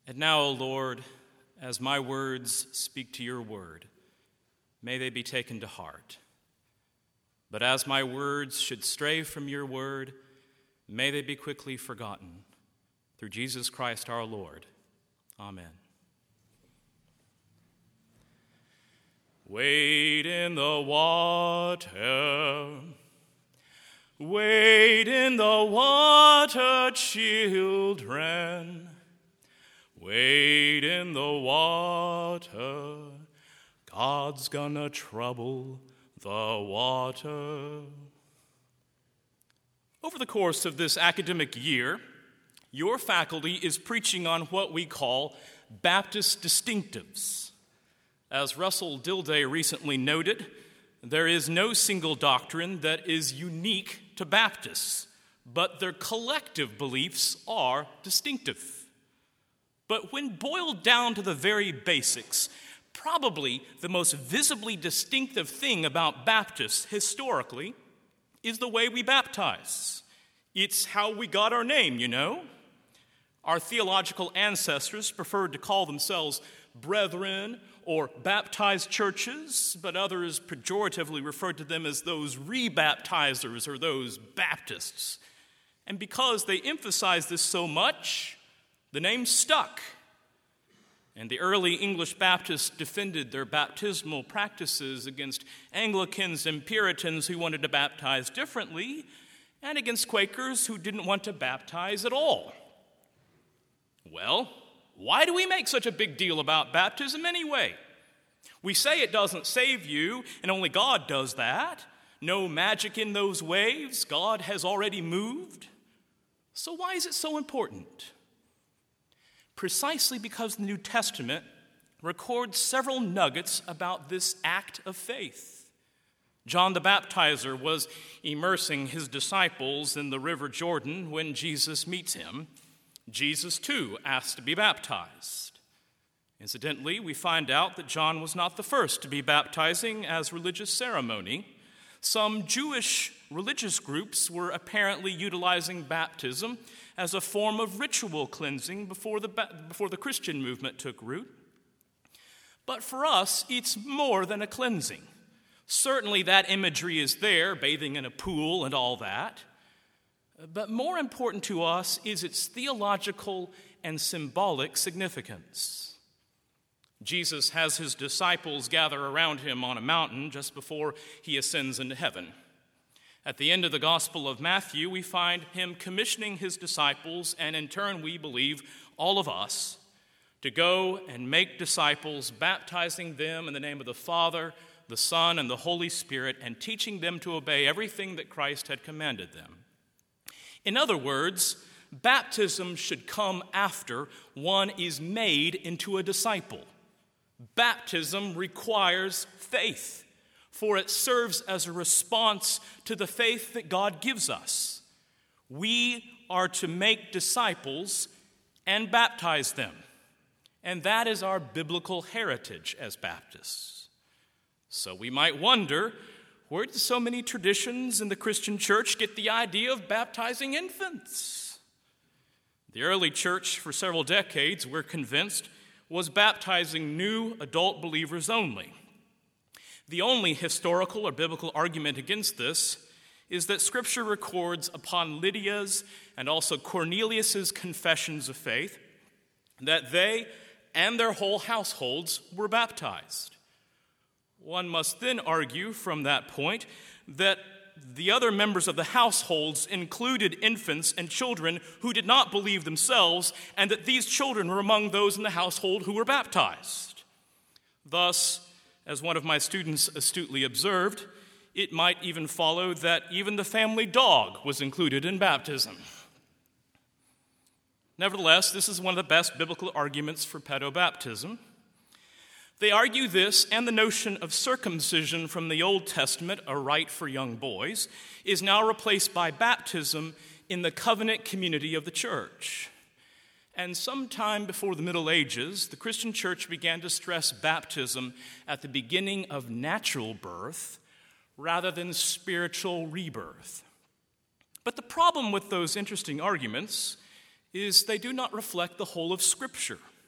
And now, O Lord, as my words speak to your word, may they be taken to heart. But as my words should stray from your word, may they be quickly forgotten. Through Jesus Christ our Lord. Amen. Wade in the water, wade in the water, children. Wade in the water, God's gonna trouble the water. Over the course of this academic year, your faculty is preaching on what we call Baptist distinctives. As Russell Dilday recently noted, there is no single doctrine that is unique to Baptists, but their collective beliefs are distinctive. But when boiled down to the very basics, probably the most visibly distinctive thing about Baptists historically is the way we baptize. It's how we got our name, you know. Our theological ancestors preferred to call themselves brethren or baptized churches, but others pejoratively referred to them as those rebaptizers or those Baptists. And because they emphasized this so much, the name stuck. And the early English Baptists defended their baptismal practices against Anglicans and Puritans who wanted to baptize differently, and against Quakers who didn't want to baptize at all. Well, why do we make such a big deal about baptism anyway? We say it doesn't save you, and only God does that. No magic in those waves. God has already moved. So why is it so important? Precisely because the New Testament records several nuggets about this act of faith. John the Baptizer was immersing his disciples in the River Jordan when Jesus meets him. Jesus, too, asked to be baptized. Incidentally, we find out that John was not the first to be baptizing as religious ceremony. Some Jewish religious groups were apparently utilizing baptism as a form of ritual cleansing before the Christian movement took root. But for us, it's more than a cleansing. Certainly that imagery is there, bathing in a pool and all that. But more important to us is its theological and symbolic significance. Jesus has his disciples gather around him on a mountain just before he ascends into heaven. At the end of the Gospel of Matthew, we find him commissioning his disciples, and in turn, we believe, all of us, to go and make disciples, baptizing them in the name of the Father, the Son, and the Holy Spirit, and teaching them to obey everything that Christ had commanded them. In other words, baptism should come after one is made into a disciple. Baptism requires faith, for it serves as a response to the faith that God gives us. We are to make disciples and baptize them, and that is our biblical heritage as Baptists. So we might wonder, where did so many traditions in the Christian church get the idea of baptizing infants? The early church, for several decades, we're convinced, was baptizing new adult believers only. The only historical or biblical argument against this is that Scripture records upon Lydia's and also Cornelius's confessions of faith that they and their whole households were baptized. One must then argue from that point that the other members of the households included infants and children who did not believe themselves, and that these children were among those in the household who were baptized. Thus, as one of my students astutely observed, it might even follow that even the family dog was included in baptism. Nevertheless, this is one of the best biblical arguments for pedobaptism. They argue this and the notion of circumcision from the Old Testament, a rite for young boys, is now replaced by baptism in the covenant community of the church. And sometime before the Middle Ages, the Christian church began to stress baptism at the beginning of natural birth rather than spiritual rebirth. But the problem with those interesting arguments is they do not reflect the whole of Scripture.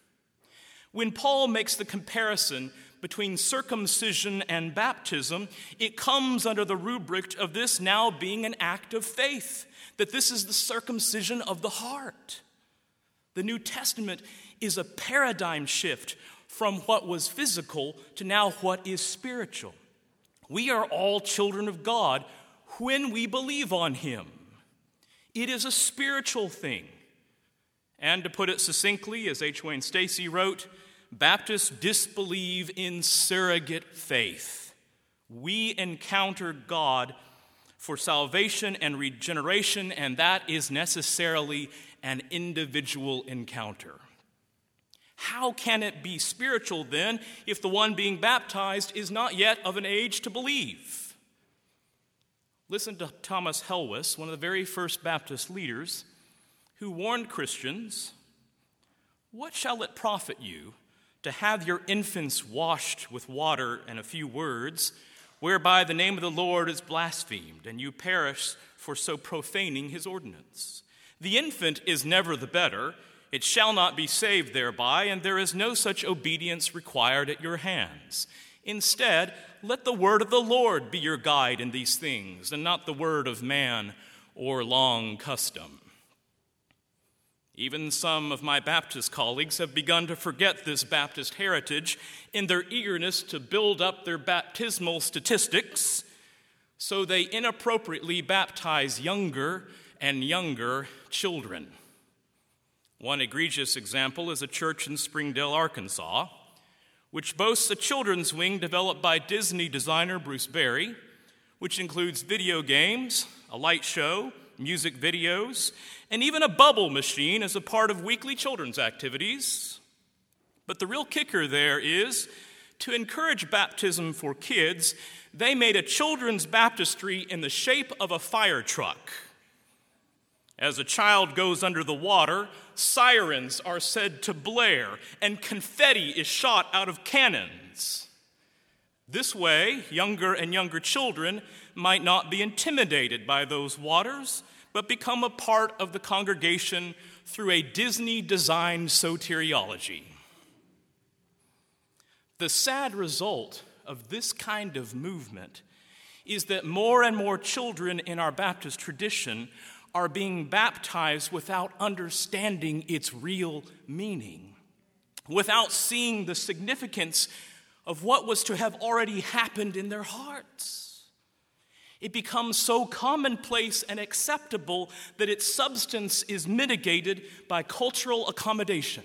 When Paul makes the comparison between circumcision and baptism, it comes under the rubric of this now being an act of faith, that this is the circumcision of the heart. The New Testament is a paradigm shift from what was physical to now what is spiritual. We are all children of God when we believe on him. It is a spiritual thing. And to put it succinctly, as H. Wayne Stacy wrote, Baptists disbelieve in surrogate faith. We encounter God for salvation and regeneration, and that is necessarily an individual encounter. How can it be spiritual then if the one being baptized is not yet of an age to believe? Listen to Thomas Helwys, one of the very first Baptist leaders, who warned Christians, "What shall it profit you to have your infants washed with water and a few words, whereby the name of the Lord is blasphemed, and you perish for so profaning his ordinance? The infant is never the better. It shall not be saved thereby, and there is no such obedience required at your hands. Instead, let the word of the Lord be your guide in these things, and not the word of man or long custom." Even some of my Baptist colleagues have begun to forget this Baptist heritage in their eagerness to build up their baptismal statistics, so they inappropriately baptize younger and younger children. One egregious example is a church in Springdale, Arkansas, which boasts a children's wing developed by Disney designer Bruce Berry, which includes video games, a light show, music videos, and even a bubble machine as a part of weekly children's activities. But the real kicker there is, to encourage baptism for kids, they made a children's baptistry in the shape of a fire truck. As a child goes under the water, sirens are said to blare, and confetti is shot out of cannons. This way, younger and younger children might not be intimidated by those waters, but become a part of the congregation through a Disney-designed soteriology. The sad result of this kind of movement is that more and more children in our Baptist tradition are being baptized without understanding its real meaning, without seeing the significance of what was to have already happened in their hearts. It becomes so commonplace and acceptable that its substance is mitigated by cultural accommodation.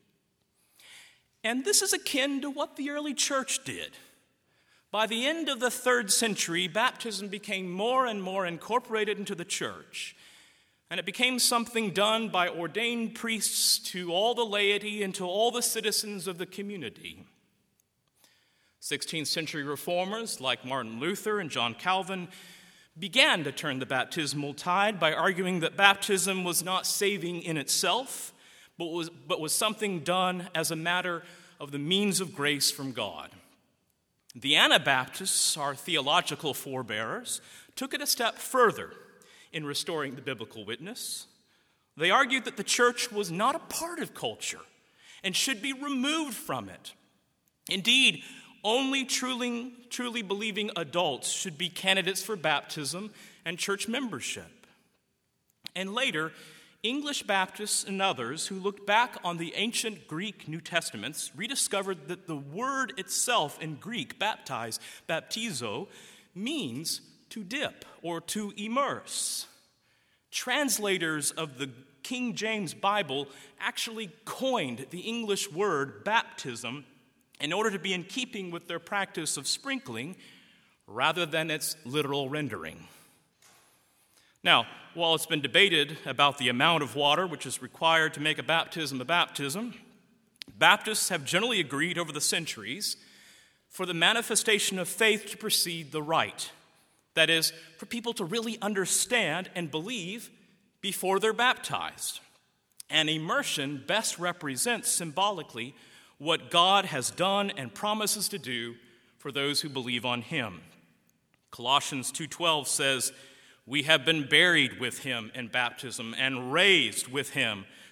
And this is akin to what the early church did. By the end of the 3rd century, baptism became more and more incorporated into the church, and it became something done by ordained priests to all the laity and to all the citizens of the community. 16th century reformers like Martin Luther and John Calvin began to turn the baptismal tide by arguing that baptism was not saving in itself, but was something done as a matter of the means of grace from God. The Anabaptists, our theological forebearers, took it a step further in restoring the biblical witness. They argued that the church was not a part of culture and should be removed from it. Indeed, only truly believing adults should be candidates for baptism and church membership. And later, English Baptists and others who looked back on the ancient Greek New Testaments rediscovered that the word itself in Greek, baptize, baptizo, means to dip or to immerse. Translators of the King James Bible actually coined the English word baptism in order to be in keeping with their practice of sprinkling rather than its literal rendering. Now, while it's been debated about the amount of water which is required to make a baptism, Baptists have generally agreed over the centuries for the manifestation of faith to precede the rite. That is, for people to really understand and believe before they're baptized. And immersion best represents symbolically what God has done and promises to do for those who believe on him. Colossians 2:12 says, "We have been buried with him in baptism and raised with him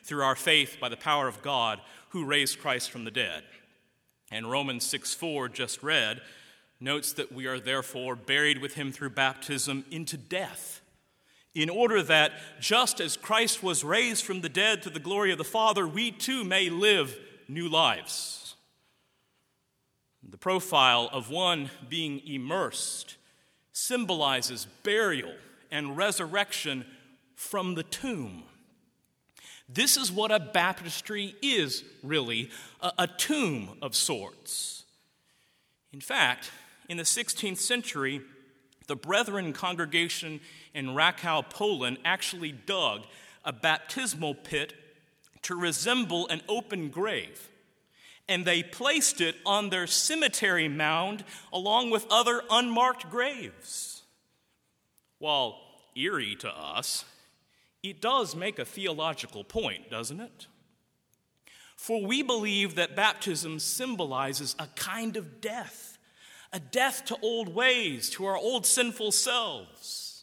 through our faith by the power of God who raised Christ from the dead. And Romans 6:4, just read, notes that we are therefore buried with him through baptism into death, in order that just as Christ was raised from the dead to the glory of the Father, we too may live new lives. The profile of one being immersed symbolizes burial and resurrection from the tomb. This is what a baptistry is, really, a tomb of sorts. In fact, in the 16th century, the Brethren congregation in Rakow, Poland, actually dug a baptismal pit to resemble an open grave, and they placed it on their cemetery mound along with other unmarked graves. While eerie to us, it does make a theological point, doesn't it? For we believe that baptism symbolizes a kind of death, a death to old ways, to our old sinful selves.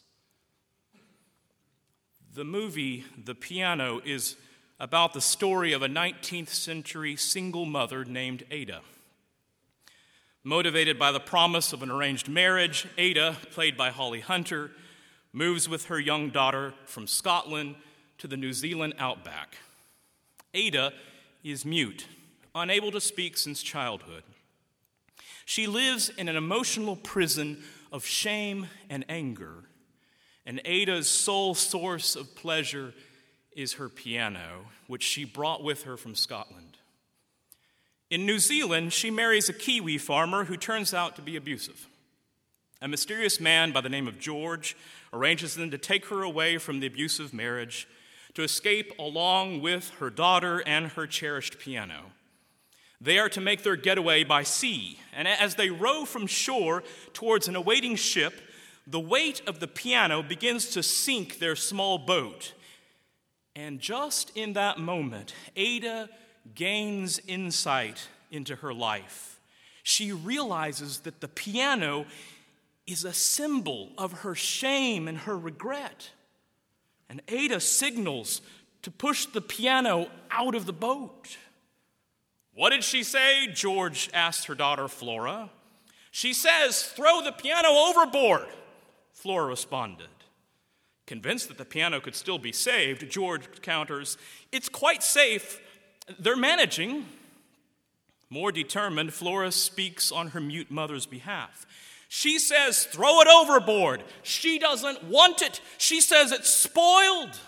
The movie The Piano is about the story of a 19th century single mother named Ada. Motivated by the promise of an arranged marriage, Ada, played by Holly Hunter, moves with her young daughter from Scotland to the New Zealand outback. Ada is mute, unable to speak since childhood. She lives in an emotional prison of shame and anger, and Ada's sole source of pleasure is her piano, which she brought with her from Scotland. In New Zealand, she marries a Kiwi farmer who turns out to be abusive. A mysterious man by the name of George arranges them to take her away from the abusive marriage to escape along with her daughter and her cherished piano. They are to make their getaway by sea, and as they row from shore towards an awaiting ship, the weight of the piano begins to sink their small boat. And just in that moment, Ada gains insight into her life. She realizes that the piano is a symbol of her shame and her regret. And Ada signals to push the piano out of the boat. "What did she say?" George asked her daughter, Flora. "She says, throw the piano overboard," Flora responded. Convinced that the piano could still be saved, George counters, "It's quite safe. They're managing." More determined, Flora speaks on her mute mother's behalf. She says, "Throw it overboard." She doesn't want it. She says it's spoiled.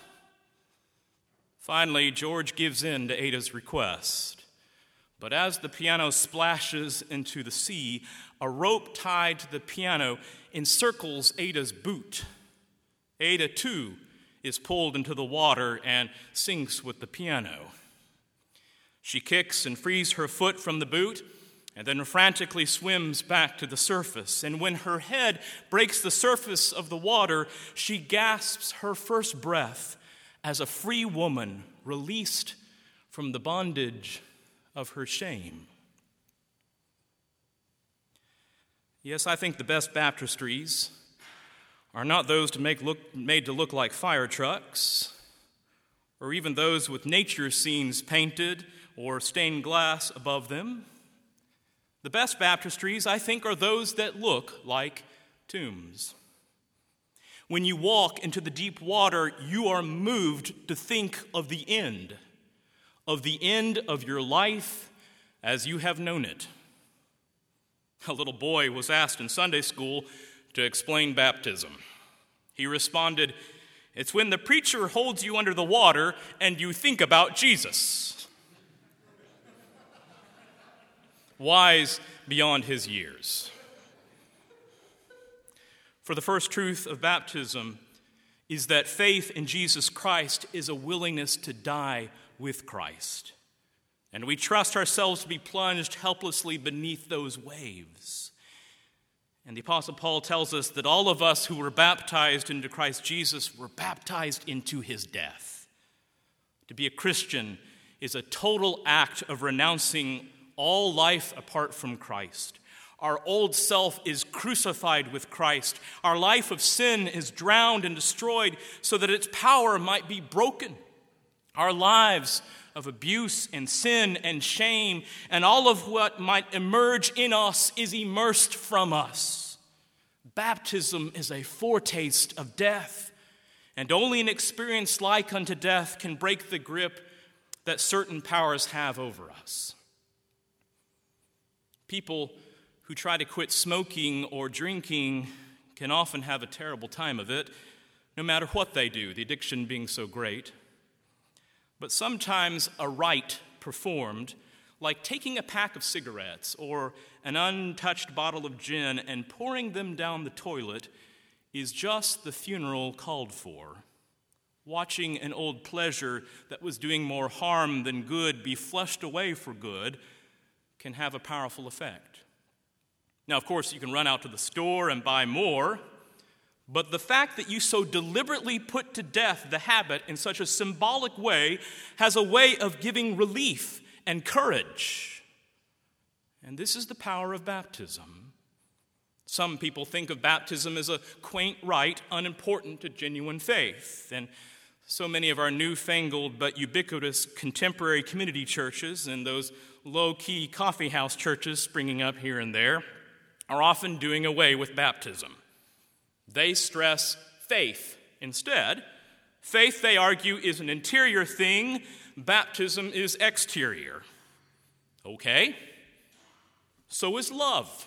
Finally, George gives in to Ada's request. But as the piano splashes into the sea, a rope tied to the piano encircles Ada's boot. Ada, too, is pulled into the water and sinks with the piano. She kicks and frees her foot from the boot, and then frantically swims back to the surface. And when her head breaks the surface of the water, she gasps her first breath as a free woman released from the bondage of her shame. Yes, I think the best baptistries are not those made to look like fire trucks, or even those with nature scenes painted or stained glass above them. The best baptistries, I think, are those that look like tombs. When you walk into the deep water, you are moved to think of the end of your life as you have known it. A little boy was asked in Sunday school to explain baptism. He responded, "It's when the preacher holds you under the water and you think about Jesus." Wise beyond his years. For the first truth of baptism is that faith in Jesus Christ is a willingness to die with Christ. And we trust ourselves to be plunged helplessly beneath those waves. And the Apostle Paul tells us that all of us who were baptized into Christ Jesus were baptized into his death. To be a Christian is a total act of renouncing all life apart from Christ. Our old self is crucified with Christ. Our life of sin is drowned and destroyed so that its power might be broken. Our lives of abuse and sin and shame and all of what might emerge in us is immersed from us. Baptism is a foretaste of death, and only an experience like unto death can break the grip that certain powers have over us. People who try to quit smoking or drinking can often have a terrible time of it, no matter what they do, the addiction being so great. But sometimes a rite performed, like taking a pack of cigarettes or an untouched bottle of gin and pouring them down the toilet, is just the funeral called for. Watching an old pleasure that was doing more harm than good be flushed away for good can have a powerful effect. Now, of course, you can run out to the store and buy more, but the fact that you so deliberately put to death the habit in such a symbolic way has a way of giving relief and courage. And this is the power of baptism. Some people think of baptism as a quaint rite unimportant to genuine faith. And so many of our newfangled but ubiquitous contemporary community churches and those low-key coffee house churches springing up here and there are often doing away with baptism. They stress faith instead. Faith, they argue, is an interior thing. Baptism is exterior. Okay. So is love.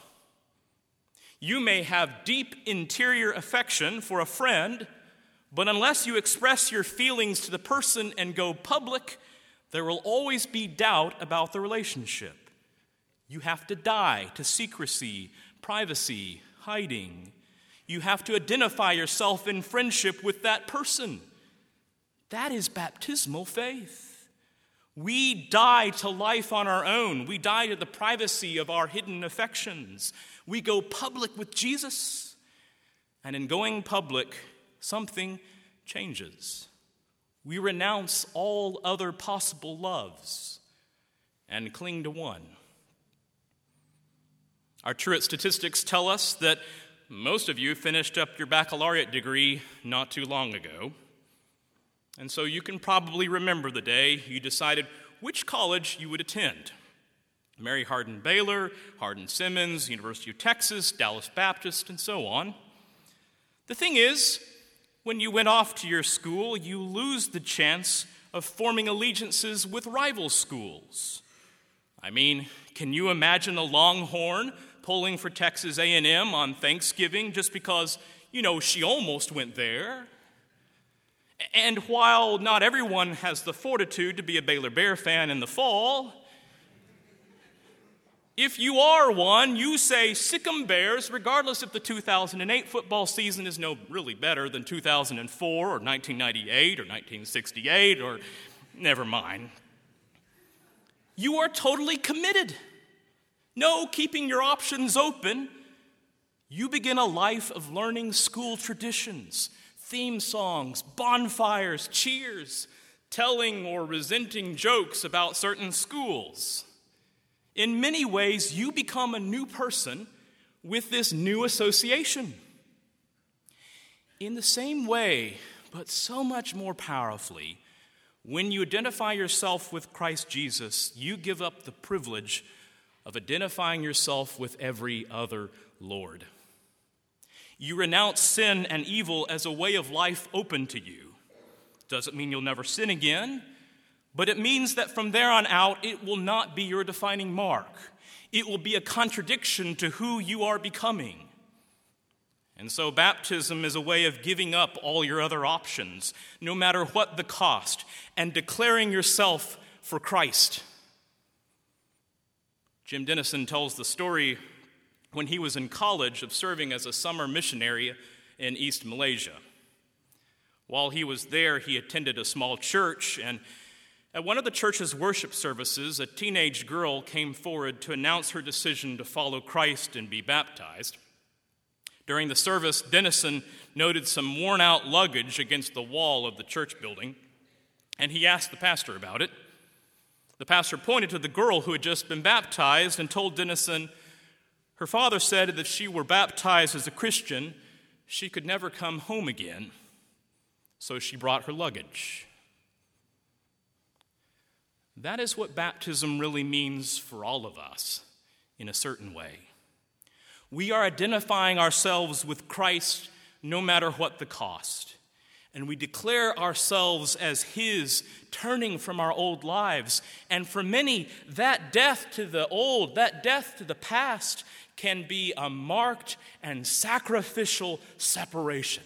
You may have deep interior affection for a friend, but unless you express your feelings to the person and go public, there will always be doubt about the relationship. You have to die to secrecy, privacy, hiding. You have to identify yourself in friendship with that person. That is baptismal faith. We die to life on our own. We die to the privacy of our hidden affections. We go public with Jesus. And in going public, something changes. We renounce all other possible loves and cling to one. Our truant statistics tell us that most of you finished up your baccalaureate degree not too long ago. And so you can probably remember the day you decided which college you would attend. Mary Hardin Baylor, Hardin Simmons, University of Texas, Dallas Baptist, and so on. The thing is, when you went off to your school, you lose the chance of forming allegiances with rival schools. I mean, can you imagine a Longhorn pulling for Texas A&M on Thanksgiving just because, she almost went there? And while not everyone has the fortitude to be a Baylor Bear fan in the fall, if you are one, you say sic 'em Bears, regardless if the 2008 football season is no really better than 2004 or 1998 or 1968 or never mind. You are totally committed. No keeping your options open. You begin a life of learning school traditions, theme songs, bonfires, cheers, telling or resenting jokes about certain schools. In many ways, you become a new person with this new association. In the same way, but so much more powerfully, when you identify yourself with Christ Jesus, you give up the privilege of identifying yourself with every other Lord. You renounce sin and evil as a way of life open to you. Doesn't mean you'll never sin again, but it means that from there on out, it will not be your defining mark. It will be a contradiction to who you are becoming. And so baptism is a way of giving up all your other options, no matter what the cost, and declaring yourself for Christ. Jim Dennison tells the story when he was in college of serving as a summer missionary in East Malaysia. While he was there, he attended a small church, and at one of the church's worship services, a teenage girl came forward to announce her decision to follow Christ and be baptized. During the service, Dennison noted some worn-out luggage against the wall of the church building, and he asked the pastor about it. The pastor pointed to the girl who had just been baptized and told Dennison her father said that if she were baptized as a Christian, she could never come home again, so she brought her luggage. That is what baptism really means for all of us in a certain way. We are identifying ourselves with Christ no matter what the cost. And we declare ourselves as his, turning from our old lives. And for many, that death to the old, that death to the past, can be a marked and sacrificial separation.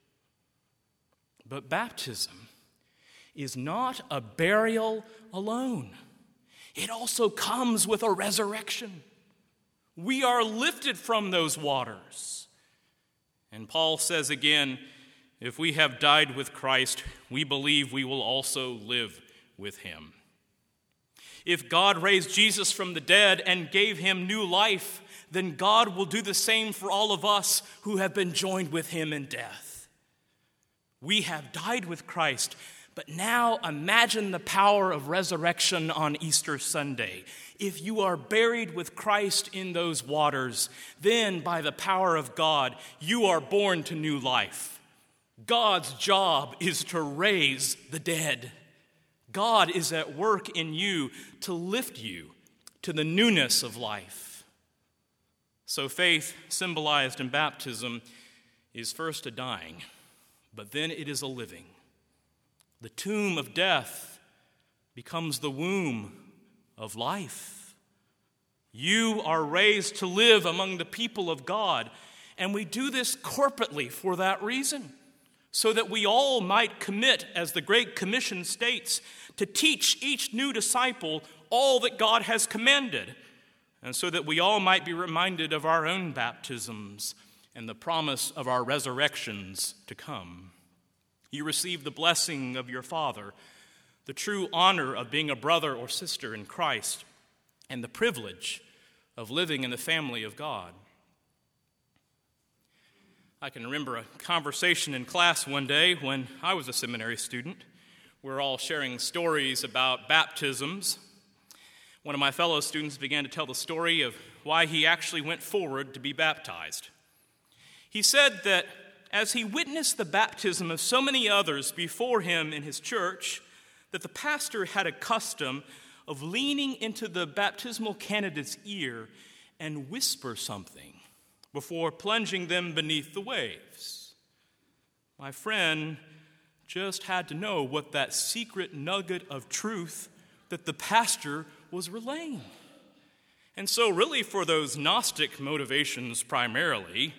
But baptism is not a burial alone. It also comes with a resurrection. We are lifted from those waters. And Paul says again, if we have died with Christ, we believe we will also live with him. If God raised Jesus from the dead and gave him new life, then God will do the same for all of us who have been joined with him in death. We have died with Christ, but now imagine the power of resurrection on Easter Sunday. If you are buried with Christ in those waters, then by the power of God, you are born to new life. God's job is to raise the dead. God is at work in you to lift you to the newness of life. So faith, symbolized in baptism, is first a dying, but then it is a living. The tomb of death becomes the womb of life. You are raised to live among the people of God, and we do this corporately for that reason, so that we all might commit, as the Great Commission states, to teach each new disciple all that God has commanded, and so that we all might be reminded of our own baptisms and the promise of our resurrections to come. You receive the blessing of your Father, the true honor of being a brother or sister in Christ, and the privilege of living in the family of God. I can remember a conversation in class one day when I was a seminary student. We were all sharing stories about baptisms. One of my fellow students began to tell the story of why he actually went forward to be baptized. He said that as he witnessed the baptism of so many others before him in his church, that the pastor had a custom of leaning into the baptismal candidate's ear and whisper something before plunging them beneath the waves. My friend just had to know what that secret nugget of truth that the pastor was relaying. And so really for those Gnostic motivations primarily,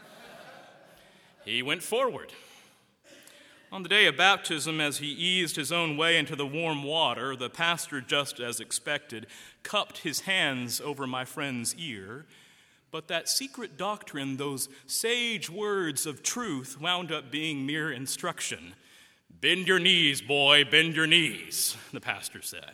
he went forward. On the day of baptism, as he eased his own way into the warm water, the pastor, just as expected, cupped his hands over my friend's ear. But that secret doctrine, those sage words of truth, wound up being mere instruction. Bend your knees, boy, bend your knees, the pastor said.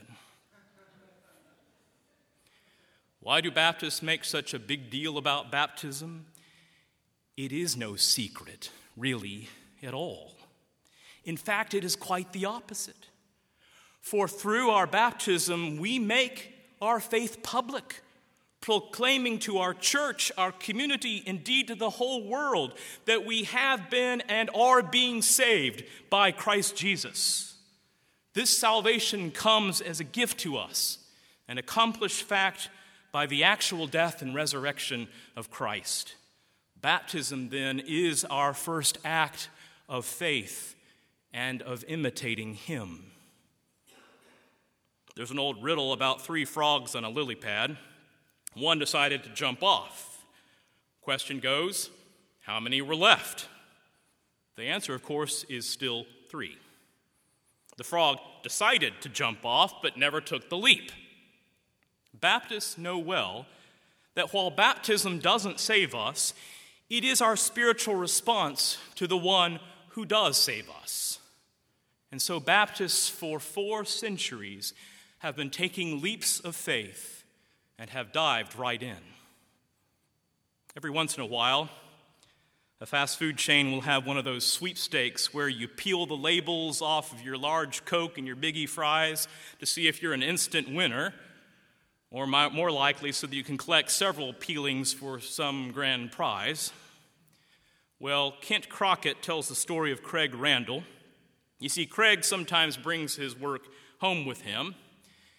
Why do Baptists make such a big deal about baptism? It is no secret, really, at all. In fact, it is quite the opposite. For through our baptism, we make our faith public, proclaiming to our church, our community, indeed to the whole world, that we have been and are being saved by Christ Jesus. This salvation comes as a gift to us, an accomplished fact by the actual death and resurrection of Christ. Baptism, then, is our first act of faith and of imitating him. There's an old riddle about 3 frogs on a lily pad. One decided to jump off. Question goes, how many were left? The answer, of course, is still 3. The frog decided to jump off, but never took the leap. Baptists know well that while baptism doesn't save us, it is our spiritual response to the one who does save us. And so Baptists for 4 centuries have been taking leaps of faith and have dived right in. Every once in a while, a fast food chain will have one of those sweepstakes where you peel the labels off of your large Coke and your biggie fries to see if you're an instant winner, or more likely so that you can collect several peelings for some grand prize. Well, Kent Crockett tells the story of Craig Randall. You see, Craig sometimes brings his work home with him,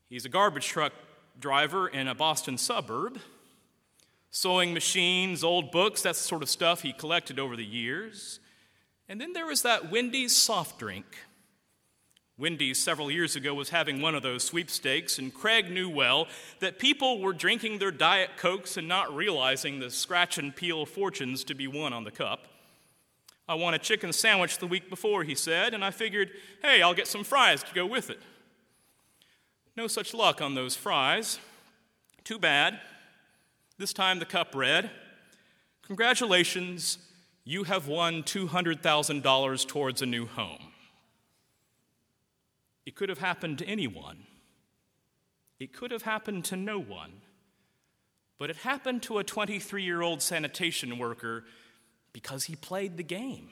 He's a garbage truck driver in a Boston suburb. Sewing machines, old books, that's the sort of stuff he collected over the years. And then there was that Wendy's soft drink. Wendy's several years ago was having one of those sweepstakes, and Craig knew well that people were drinking their Diet Cokes and not realizing the scratch and peel fortunes to be won on the cup. I won a chicken sandwich the week before, he said, and I figured, hey, I'll get some fries to go with it. No such luck on those fries. Too bad. This time the cup read, "Congratulations, you have won $200,000 towards a new home." It could have happened to anyone. It could have happened to no one. But it happened to a 23-year-old sanitation worker because he played the game.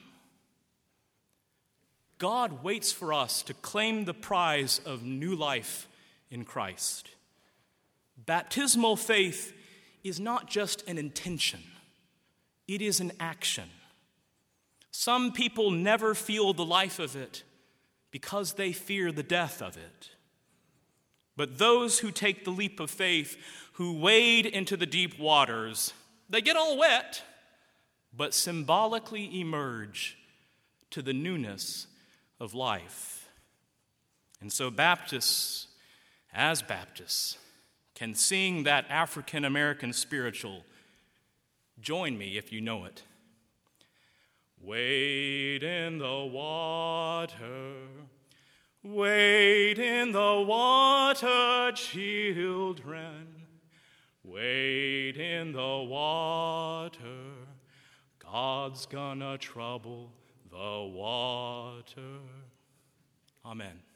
God waits for us to claim the prize of new life in Christ. Baptismal faith is not just an intention. It is an action. Some people never feel the life of it because they fear the death of it. But those who take the leap of faith, who wade into the deep waters, they get all wet, but symbolically emerge to the newness of life. And so Baptists, as Baptists, can sing that African American spiritual. Join me if you know it. Wade in the water, wade in the water, children. Wade in the water, God's gonna trouble the water. Amen.